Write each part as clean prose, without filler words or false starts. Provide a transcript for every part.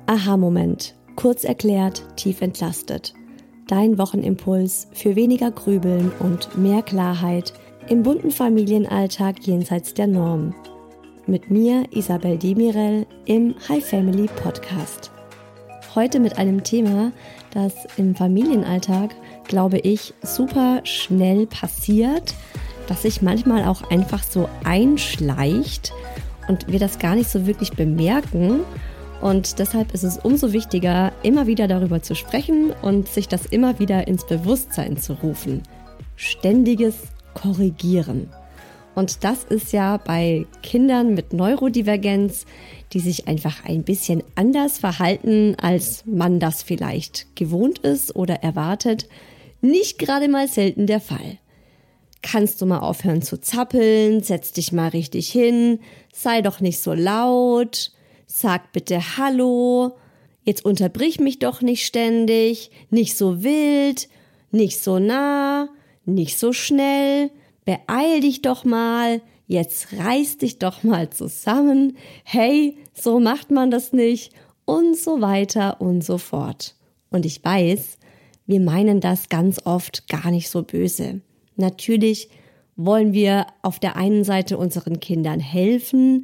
Aha-Moment. Kurz erklärt, tief entlastet. Dein Wochenimpuls für weniger Grübeln und mehr Klarheit im bunten Familienalltag jenseits der Norm. Mit mir, Isabel Demirel, im Hi Family Podcast. Heute mit einem Thema, das im Familienalltag, glaube ich, super schnell passiert, das sich manchmal auch einfach so einschleicht und wir das gar nicht so wirklich bemerken. Und deshalb ist es umso wichtiger, immer wieder darüber zu sprechen und sich das immer wieder ins Bewusstsein zu rufen. Ständiges Korrigieren. Und das ist ja bei Kindern mit Neurodivergenz, die sich einfach ein bisschen anders verhalten, als man das vielleicht gewohnt ist oder erwartet, nicht gerade mal selten der Fall. Kannst du mal aufhören zu zappeln, setz dich mal richtig hin, sei doch nicht so laut, sag bitte Hallo, jetzt unterbrich mich doch nicht ständig, nicht so wild, nicht so nah, nicht so schnell, beeil dich doch mal, jetzt reiß dich doch mal zusammen, hey, so macht man das nicht und so weiter und so fort. Und ich weiß, wir meinen das ganz oft gar nicht so böse. Natürlich wollen wir auf der einen Seite unseren Kindern helfen,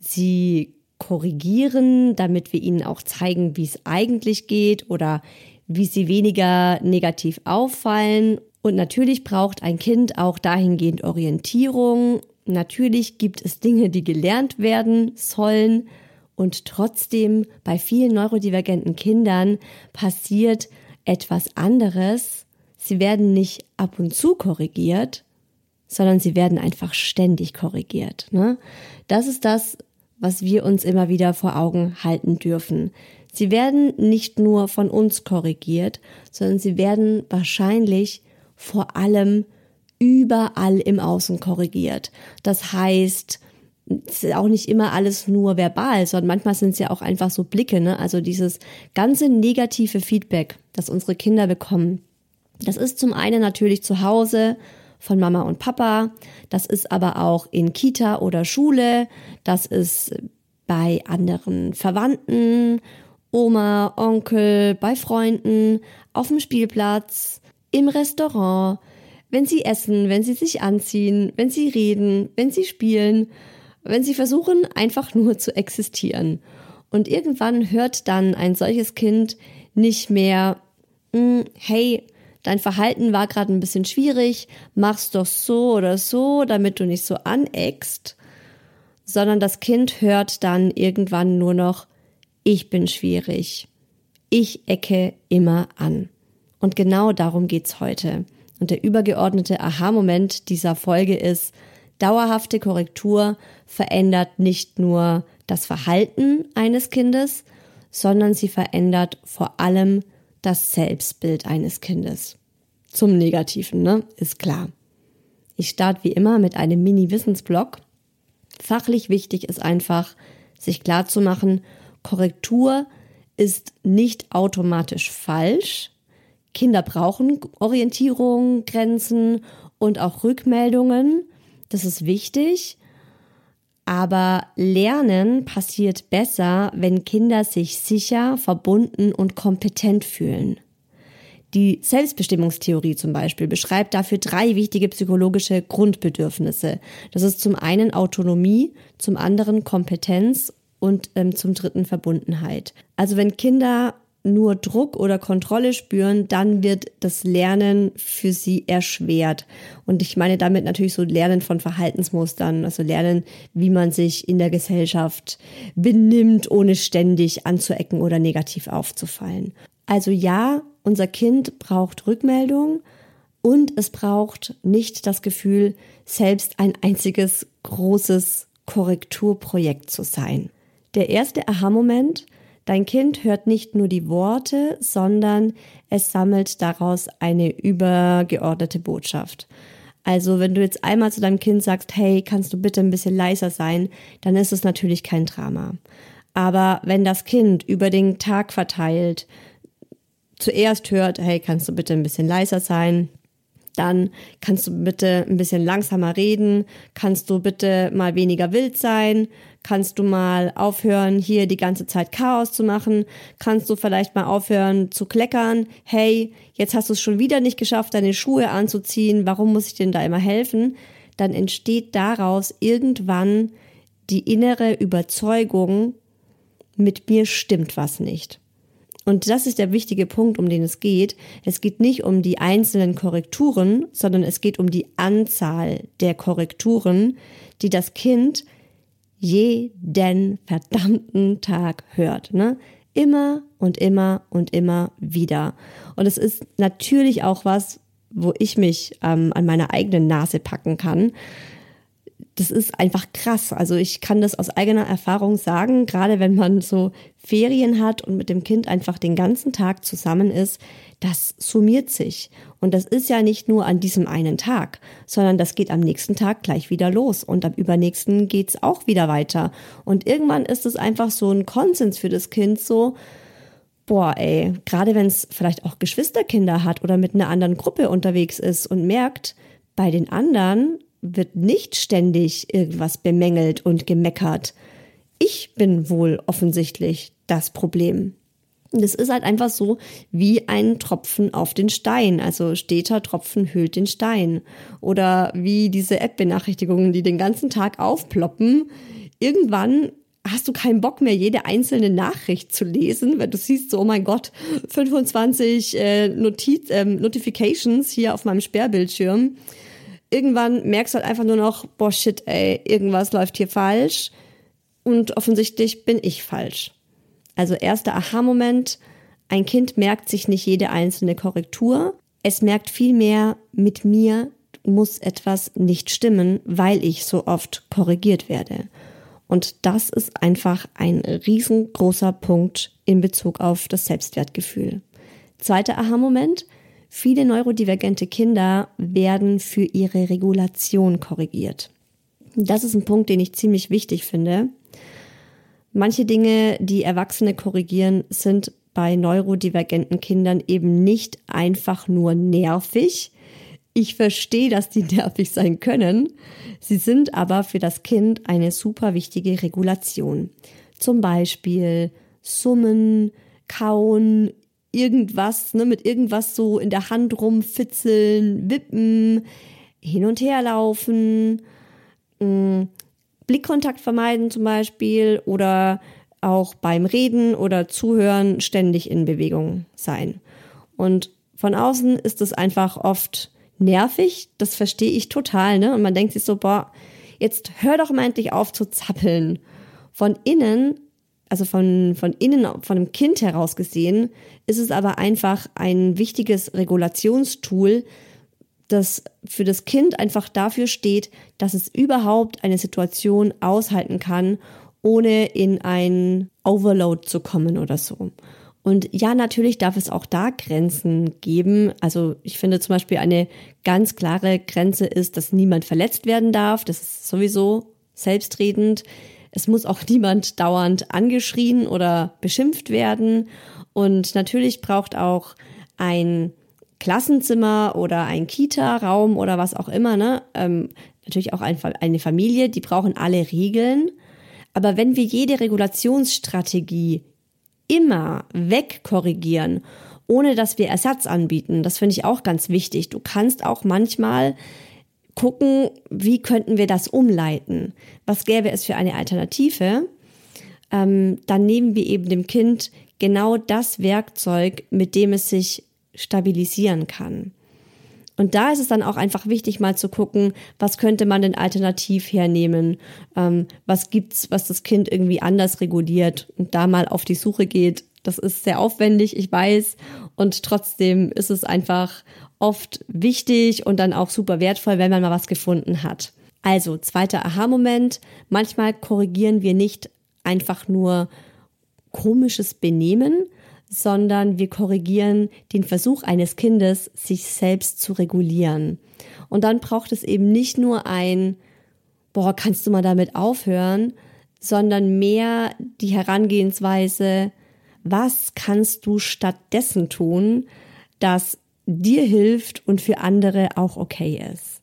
sie korrigieren, damit wir ihnen auch zeigen, wie es eigentlich geht oder wie sie weniger negativ auffallen. Und natürlich braucht ein Kind auch dahingehend Orientierung. Natürlich gibt es Dinge, die gelernt werden sollen. Und trotzdem bei vielen neurodivergenten Kindern passiert etwas anderes. Sie werden nicht ab und zu korrigiert, sondern sie werden einfach ständig korrigiert. Ne? Das ist das, was wir uns immer wieder vor Augen halten dürfen. Sie werden nicht nur von uns korrigiert, sondern sie werden wahrscheinlich vor allem überall im Außen korrigiert. Das heißt, es ist auch nicht immer alles nur verbal, sondern manchmal sind es ja auch einfach so Blicke, ne? Also dieses ganze negative Feedback, das unsere Kinder bekommen. Das ist zum einen natürlich zu Hause von Mama und Papa, das ist aber auch in Kita oder Schule, das ist bei anderen Verwandten, Oma, Onkel, bei Freunden, auf dem Spielplatz, im Restaurant, wenn sie essen, wenn sie sich anziehen, wenn sie reden, wenn sie spielen, wenn sie versuchen, einfach nur zu existieren. Und irgendwann hört dann ein solches Kind nicht mehr, hey, dein Verhalten war gerade ein bisschen schwierig, mach's doch so oder so, damit du nicht so aneckst, sondern das Kind hört dann irgendwann nur noch, ich bin schwierig, ich ecke immer an. Und genau darum geht's heute. Und der übergeordnete Aha-Moment dieser Folge ist, dauerhafte Korrektur verändert nicht nur das Verhalten eines Kindes, sondern sie verändert vor allem das Selbstbild eines Kindes. Zum Negativen, ne? Ist klar. Ich starte wie immer mit einem Mini-Wissensblock. Fachlich wichtig ist einfach, sich klarzumachen, Korrektur ist nicht automatisch falsch. Kinder brauchen Orientierung, Grenzen und auch Rückmeldungen. Das ist wichtig. Aber Lernen passiert besser, wenn Kinder sich sicher, verbunden und kompetent fühlen. Die Selbstbestimmungstheorie zum Beispiel beschreibt dafür 3 wichtige psychologische Grundbedürfnisse. Das ist zum einen Autonomie, zum anderen Kompetenz und zum dritten Verbundenheit. Also wenn Kinder nur Druck oder Kontrolle spüren, dann wird das Lernen für sie erschwert. Und ich meine damit natürlich so Lernen von Verhaltensmustern, also Lernen, wie man sich in der Gesellschaft benimmt, ohne ständig anzuecken oder negativ aufzufallen. Also ja, unser Kind braucht Rückmeldung und es braucht nicht das Gefühl, selbst ein einziges großes Korrekturprojekt zu sein. Der erste Aha-Moment: Dein Kind hört nicht nur die Worte, sondern es sammelt daraus eine übergeordnete Botschaft. Also wenn du jetzt einmal zu deinem Kind sagst, hey, kannst du bitte ein bisschen leiser sein, dann ist es natürlich kein Drama. Aber wenn das Kind über den Tag verteilt zuerst hört, hey, kannst du bitte ein bisschen leiser sein, Dann kannst du bitte ein bisschen langsamer reden, kannst du bitte mal weniger wild sein, kannst du mal aufhören, hier die ganze Zeit Chaos zu machen, kannst du vielleicht mal aufhören zu kleckern, hey, jetzt hast du es schon wieder nicht geschafft, deine Schuhe anzuziehen, warum muss ich dir denn da immer helfen? Dann entsteht daraus irgendwann die innere Überzeugung, mit mir stimmt was nicht. Und das ist der wichtige Punkt, um den es geht. Es geht nicht um die einzelnen Korrekturen, sondern es geht um die Anzahl der Korrekturen, die das Kind jeden verdammten Tag hört. Ne? Immer und immer und immer wieder. Und es ist natürlich auch was, wo ich mich an meiner eigenen Nase packen kann. Das ist einfach krass. Also ich kann das aus eigener Erfahrung sagen, gerade wenn man so Ferien hat und mit dem Kind einfach den ganzen Tag zusammen ist, das summiert sich. Und das ist ja nicht nur an diesem einen Tag, sondern das geht am nächsten Tag gleich wieder los und am übernächsten geht's auch wieder weiter. Und irgendwann ist es einfach so ein Konsens für das Kind so, boah ey, gerade wenn es vielleicht auch Geschwisterkinder hat oder mit einer anderen Gruppe unterwegs ist und merkt, bei den anderen wird nicht ständig irgendwas bemängelt und gemeckert. Ich bin wohl offensichtlich das Problem. Und es ist halt einfach so wie ein Tropfen auf den Stein. Also steter Tropfen höhlt den Stein. Oder wie diese App-Benachrichtigungen, die den ganzen Tag aufploppen. Irgendwann hast du keinen Bock mehr, jede einzelne Nachricht zu lesen, weil du siehst so, oh mein Gott, 25 Notifications hier auf meinem Sperrbildschirm. Irgendwann merkst du halt einfach nur noch, boah shit ey, irgendwas läuft hier falsch und offensichtlich bin ich falsch. Also erster Aha-Moment, ein Kind merkt sich nicht jede einzelne Korrektur, es merkt vielmehr, mit mir muss etwas nicht stimmen, weil ich so oft korrigiert werde. Und das ist einfach ein riesengroßer Punkt in Bezug auf das Selbstwertgefühl. Zweiter Aha-Moment, viele neurodivergente Kinder werden für ihre Regulation korrigiert. Das ist ein Punkt, den ich ziemlich wichtig finde. Manche Dinge, die Erwachsene korrigieren, sind bei neurodivergenten Kindern eben nicht einfach nur nervig. Ich verstehe, dass die nervig sein können. Sie sind aber für das Kind eine super wichtige Regulation. Zum Beispiel Summen, Kauen, irgendwas, ne, mit irgendwas so in der Hand rumfitzeln, wippen, hin und her laufen, Blickkontakt vermeiden zum Beispiel oder auch beim Reden oder Zuhören ständig in Bewegung sein. Und von außen ist es einfach oft nervig, das verstehe ich total, ne? Und man denkt sich so, boah, jetzt hör doch mal endlich auf zu zappeln. Von innen, also von innen, von dem Kind heraus gesehen, ist es aber einfach ein wichtiges Regulationstool, das für das Kind einfach dafür steht, dass es überhaupt eine Situation aushalten kann, ohne in ein Overload zu kommen oder so. Und ja, natürlich darf es auch da Grenzen geben. Also ich finde zum Beispiel eine ganz klare Grenze ist, dass niemand verletzt werden darf. Das ist sowieso selbstredend. Es muss auch niemand dauernd angeschrien oder beschimpft werden. Und natürlich braucht auch ein Klassenzimmer oder ein Kita-Raum oder was auch immer, ne? Natürlich auch eine Familie, die brauchen alle Regeln. Aber wenn wir jede Regulationsstrategie immer wegkorrigieren, ohne dass wir Ersatz anbieten, das finde ich auch ganz wichtig. Du kannst auch manchmal gucken, wie könnten wir das umleiten? Was gäbe es für eine Alternative? Dann nehmen wir eben dem Kind genau das Werkzeug, mit dem es sich stabilisieren kann. Und da ist es dann auch einfach wichtig, mal zu gucken, was könnte man denn alternativ hernehmen? Was gibt's, was das Kind irgendwie anders reguliert und da mal auf die Suche geht. Das ist sehr aufwendig, ich weiß. Und trotzdem ist es einfach oft wichtig und dann auch super wertvoll, wenn man mal was gefunden hat. Also, zweiter Aha-Moment. Manchmal korrigieren wir nicht einfach nur komisches Benehmen, sondern wir korrigieren den Versuch eines Kindes, sich selbst zu regulieren. Und dann braucht es eben nicht nur ein, boah, kannst du mal damit aufhören, sondern mehr die Herangehensweise, was kannst du stattdessen tun, dass dir hilft und für andere auch okay ist.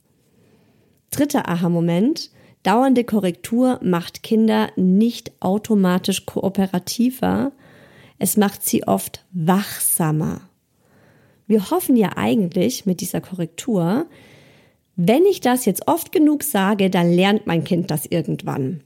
3. Aha-Moment: Dauernde Korrektur macht Kinder nicht automatisch kooperativer, es macht sie oft wachsamer. Wir hoffen ja eigentlich mit dieser Korrektur, wenn ich das jetzt oft genug sage, dann lernt mein Kind das irgendwann.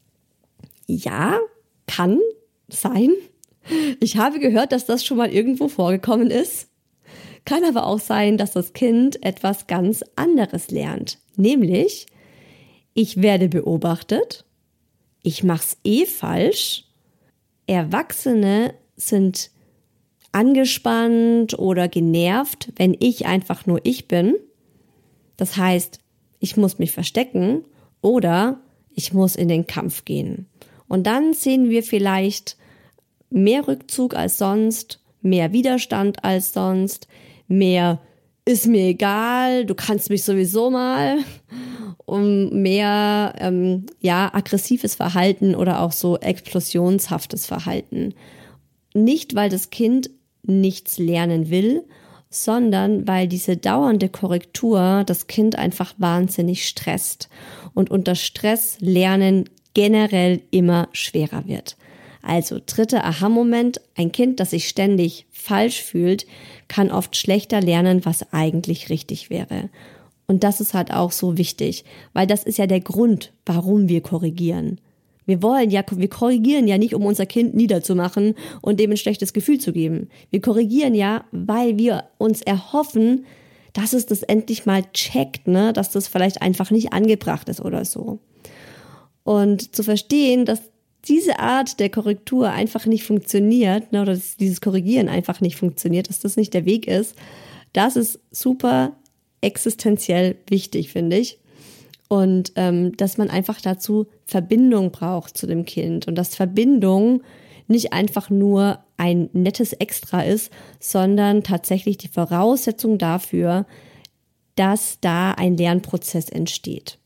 Ja, kann sein. Ich habe gehört, dass das schon mal irgendwo vorgekommen ist. Kann aber auch sein, dass das Kind etwas ganz anderes lernt. Nämlich, ich werde beobachtet, ich mach's falsch, Erwachsene sind angespannt oder genervt, wenn ich einfach nur ich bin. Das heißt, ich muss mich verstecken oder ich muss in den Kampf gehen. Und dann sehen wir vielleicht mehr Rückzug als sonst, mehr Widerstand als sonst, mehr ist mir egal, du kannst mich sowieso mal, um mehr aggressives Verhalten oder auch so explosionshaftes Verhalten. Nicht, weil das Kind nichts lernen will, sondern weil diese dauernde Korrektur das Kind einfach wahnsinnig stresst und unter Stress Lernen generell immer schwerer wird. Also 3. Aha-Moment: Ein Kind, das sich ständig falsch fühlt, kann oft schlechter lernen, was eigentlich richtig wäre. Und das ist halt auch so wichtig, weil das ist ja der Grund, warum wir korrigieren. Wir korrigieren ja nicht, um unser Kind niederzumachen und dem ein schlechtes Gefühl zu geben. Wir korrigieren ja, weil wir uns erhoffen, dass es das endlich mal checkt, ne, dass das vielleicht einfach nicht angebracht ist oder so. Und zu verstehen, dass diese Art der Korrektur einfach nicht funktioniert, ne, oder dass dieses Korrigieren einfach nicht funktioniert, dass das nicht der Weg ist, das ist super existenziell wichtig, finde ich. Und dass man einfach dazu Verbindung braucht zu dem Kind und dass Verbindung nicht einfach nur ein nettes Extra ist, sondern tatsächlich die Voraussetzung dafür, dass da ein Lernprozess entsteht.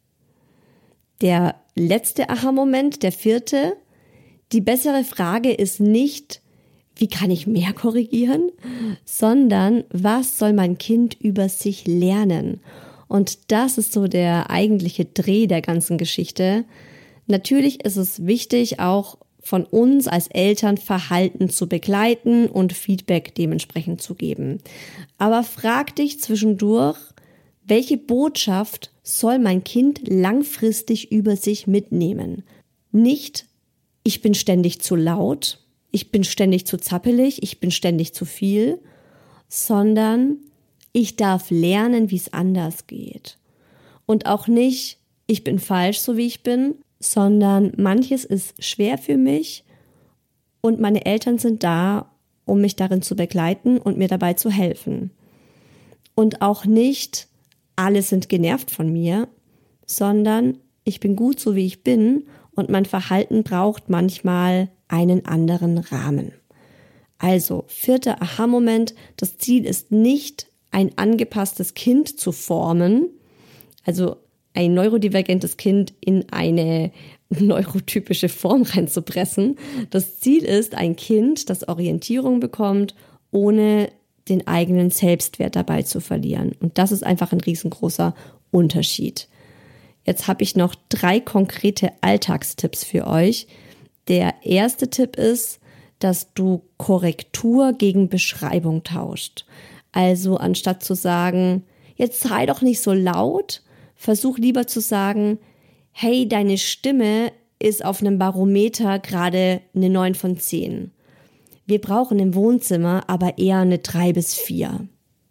Der letzte Aha-Moment, der 4. Die bessere Frage ist nicht, wie kann ich mehr korrigieren, sondern was soll mein Kind über sich lernen? Und das ist so der eigentliche Dreh der ganzen Geschichte. Natürlich ist es wichtig, auch von uns als Eltern Verhalten zu begleiten und Feedback dementsprechend zu geben. Aber frag dich zwischendurch, welche Botschaft soll mein Kind langfristig über sich mitnehmen? Nicht, ich bin ständig zu laut, ich bin ständig zu zappelig, ich bin ständig zu viel, sondern ich darf lernen, wie es anders geht. Und auch nicht, ich bin falsch, so wie ich bin, sondern manches ist schwer für mich und meine Eltern sind da, um mich darin zu begleiten und mir dabei zu helfen. Und auch nicht, alle sind genervt von mir, sondern ich bin gut, so wie ich bin und mein Verhalten braucht manchmal einen anderen Rahmen. Also, 4. Aha-Moment, das Ziel ist nicht, ein angepasstes Kind zu formen, also ein neurodivergentes Kind in eine neurotypische Form reinzupressen. Das Ziel ist ein Kind, das Orientierung bekommt, ohne den eigenen Selbstwert dabei zu verlieren. Und das ist einfach ein riesengroßer Unterschied. Jetzt habe ich noch 3 konkrete Alltagstipps für euch. Der erste Tipp ist, dass du Korrektur gegen Beschreibung tauscht. Also anstatt zu sagen, jetzt sei doch nicht so laut, versuch lieber zu sagen, hey, deine Stimme ist auf einem Barometer gerade eine 9 von 10. Wir brauchen im Wohnzimmer aber eher eine 3 bis 4.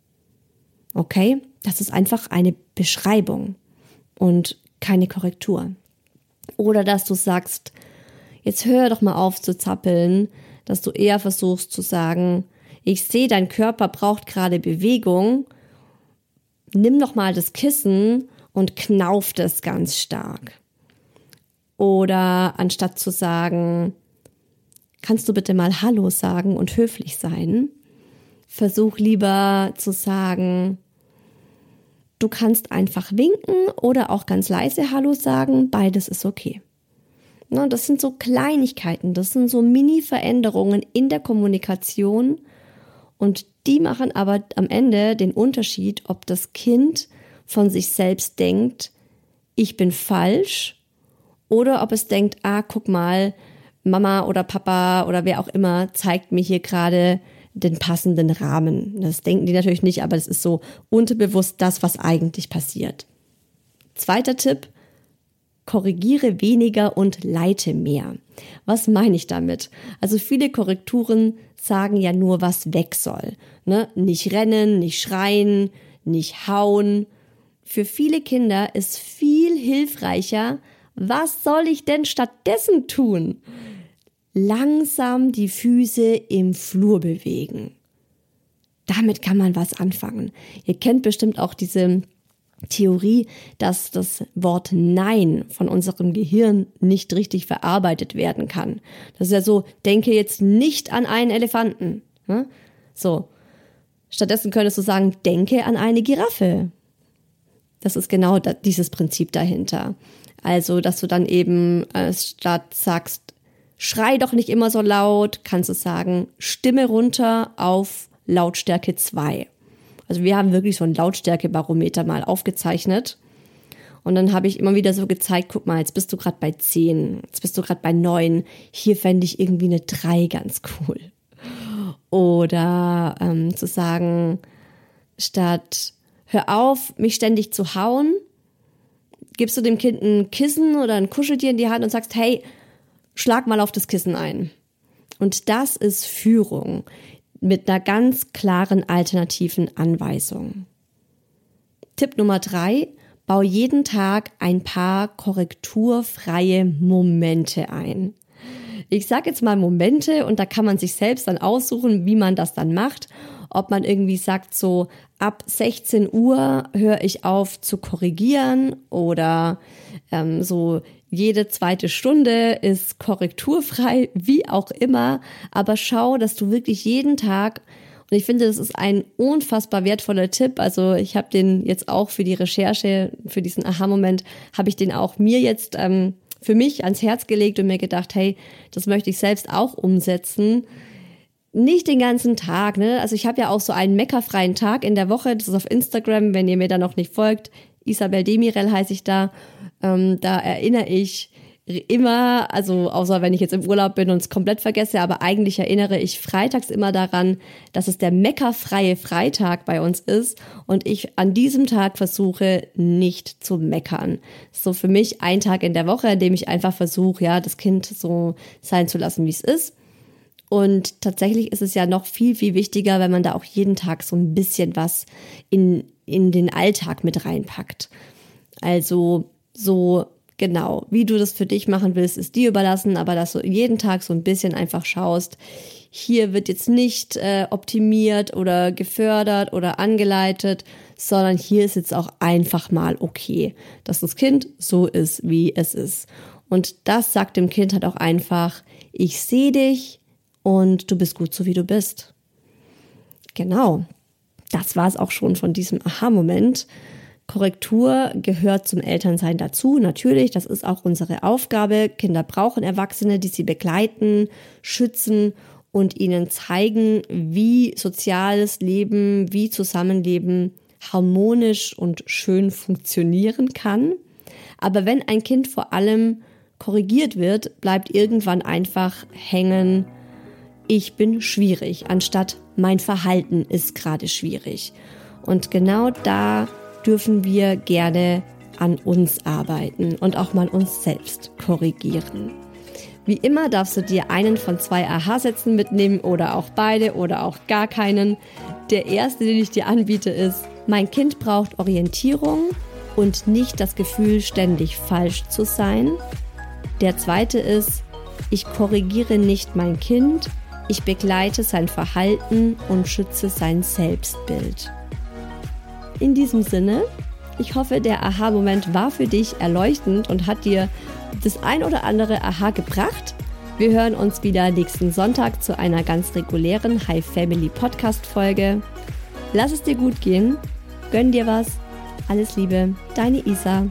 Okay? Das ist einfach eine Beschreibung und keine Korrektur. Oder dass du sagst, jetzt hör doch mal auf zu zappeln, dass du eher versuchst zu sagen, ich sehe, dein Körper braucht gerade Bewegung, nimm doch mal das Kissen und knauf das ganz stark. Oder anstatt zu sagen, kannst du bitte mal Hallo sagen und höflich sein, versuch lieber zu sagen, du kannst einfach winken oder auch ganz leise Hallo sagen, beides ist okay. Das sind so Kleinigkeiten, das sind so Mini-Veränderungen in der Kommunikation und Die machen aber am Ende den Unterschied, ob das Kind von sich selbst denkt, ich bin falsch, oder ob es denkt, guck mal, Mama oder Papa oder wer auch immer zeigt mir hier gerade den passenden Rahmen. Das denken die natürlich nicht, aber das ist so unterbewusst das, was eigentlich passiert. Zweiter Tipp: Korrigiere weniger und leite mehr. Was meine ich damit? Also viele Korrekturen sagen ja nur, was weg soll. Ne? Nicht rennen, nicht schreien, nicht hauen. Für viele Kinder ist viel hilfreicher, was soll ich denn stattdessen tun? Langsam die Füße im Flur bewegen. Damit kann man was anfangen. Ihr kennt bestimmt auch diese Theorie, dass das Wort Nein von unserem Gehirn nicht richtig verarbeitet werden kann. Das ist ja so, denke jetzt nicht an einen Elefanten. Ne? So. Stattdessen könntest du sagen, denke an eine Giraffe. Das ist genau dieses Prinzip dahinter. Also, dass du dann eben statt sagst, schrei doch nicht immer so laut, kannst du sagen, Stimme runter auf Lautstärke 2. Also wir haben wirklich so ein Lautstärkebarometer mal aufgezeichnet. Und dann habe ich immer wieder so gezeigt, guck mal, jetzt bist du gerade bei 10, jetzt bist du gerade bei 9. Hier fände ich irgendwie eine 3 ganz cool. Oder zu sagen, statt hör auf, mich ständig zu hauen, gibst du dem Kind ein Kissen oder ein Kuscheltier in die Hand und sagst, hey, schlag mal auf das Kissen ein. Und das ist Führung mit einer ganz klaren alternativen Anweisung. Tipp Nummer 3, bau jeden Tag ein paar korrekturfreie Momente ein. Ich sage jetzt mal Momente und da kann man sich selbst dann aussuchen, wie man das dann macht. Ob man irgendwie sagt, so ab 16 Uhr höre ich auf zu korrigieren oder so jede zweite Stunde ist korrekturfrei, wie auch immer. Aber schau, dass du wirklich jeden Tag, und ich finde, das ist ein unfassbar wertvoller Tipp. Also ich habe den jetzt auch für die Recherche, für diesen Aha-Moment, habe ich den auch mir jetzt für mich ans Herz gelegt und mir gedacht, hey, das möchte ich selbst auch umsetzen. Nicht den ganzen Tag, ne? Also ich habe ja auch so einen meckerfreien Tag in der Woche. Das ist auf Instagram, wenn ihr mir da noch nicht folgt. Isabel Demirel heiße ich da. Da erinnere ich immer, also außer wenn ich jetzt im Urlaub bin und es komplett vergesse, aber eigentlich erinnere ich freitags immer daran, dass es der meckerfreie Freitag bei uns ist und ich an diesem Tag versuche, nicht zu meckern. So für mich ein Tag in der Woche, in dem ich einfach versuche, ja, das Kind so sein zu lassen, wie es ist. Und tatsächlich ist es ja noch viel, viel wichtiger, wenn man da auch jeden Tag so ein bisschen was in den Alltag mit reinpackt. Also so genau, wie du das für dich machen willst, ist dir überlassen, aber dass du jeden Tag so ein bisschen einfach schaust, hier wird jetzt nicht optimiert oder gefördert oder angeleitet, sondern hier ist jetzt auch einfach mal okay, dass das Kind so ist, wie es ist. Und das sagt dem Kind halt auch einfach, ich sehe dich und du bist gut so, wie du bist. Genau, das war es auch schon von diesem Aha-Moment. Korrektur gehört zum Elternsein dazu. Natürlich, das ist auch unsere Aufgabe. Kinder brauchen Erwachsene, die sie begleiten, schützen und ihnen zeigen, wie soziales Leben, wie Zusammenleben harmonisch und schön funktionieren kann. Aber wenn ein Kind vor allem korrigiert wird, bleibt irgendwann einfach hängen, ich bin schwierig, anstatt mein Verhalten ist gerade schwierig. Und genau da dürfen wir gerne an uns arbeiten und auch mal uns selbst korrigieren. Wie immer darfst du dir einen von 2 Aha-Sätzen mitnehmen oder auch beide oder auch gar keinen. Der erste, den ich dir anbiete, ist, mein Kind braucht Orientierung und nicht das Gefühl, ständig falsch zu sein. Der zweite ist, ich korrigiere nicht mein Kind, ich begleite sein Verhalten und schütze sein Selbstbild. In diesem Sinne, ich hoffe, der Aha-Moment war für dich erleuchtend und hat dir das ein oder andere Aha gebracht. Wir hören uns wieder nächsten Sonntag zu einer ganz regulären Hi Family Podcast Folge. Lass es dir gut gehen, gönn dir was. Alles Liebe, deine Isa.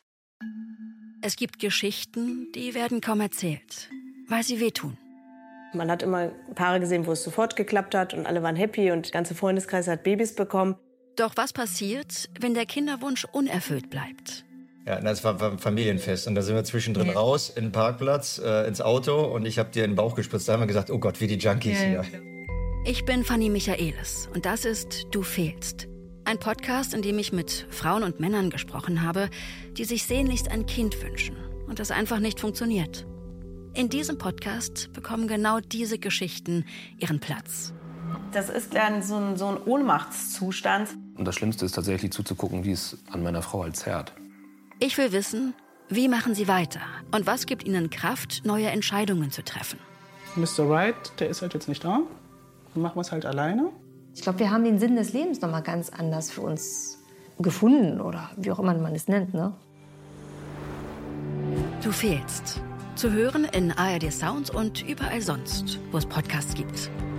Es gibt Geschichten, die werden kaum erzählt, weil sie wehtun. Man hat immer Paare gesehen, wo es sofort geklappt hat und alle waren happy und der ganze Freundeskreis hat Babys bekommen. Doch was passiert, wenn der Kinderwunsch unerfüllt bleibt? Ja, das war ein Familienfest und da sind wir zwischendrin raus in den Parkplatz, ins Auto und ich habe dir in den Bauch gespritzt. Da haben wir gesagt, oh Gott, wie die Junkies hier. Ich bin Fanny Michaelis und das ist Du fehlst. Ein Podcast, in dem ich mit Frauen und Männern gesprochen habe, die sich sehnlichst ein Kind wünschen und das einfach nicht funktioniert. In diesem Podcast bekommen genau diese Geschichten ihren Platz. Das ist dann so ein Ohnmachtszustand. Und das Schlimmste ist tatsächlich zuzugucken, wie es an meiner Frau halt zerrt. Ich will wissen, wie machen sie weiter und was gibt ihnen Kraft, neue Entscheidungen zu treffen. Mr. Right, der ist halt jetzt nicht da. Dann machen wir es halt alleine. Ich glaube, wir haben den Sinn des Lebens noch mal ganz anders für uns gefunden oder wie auch immer man es nennt, ne? Du fehlst. Zu hören in ARD Sounds und überall sonst, wo es Podcasts gibt.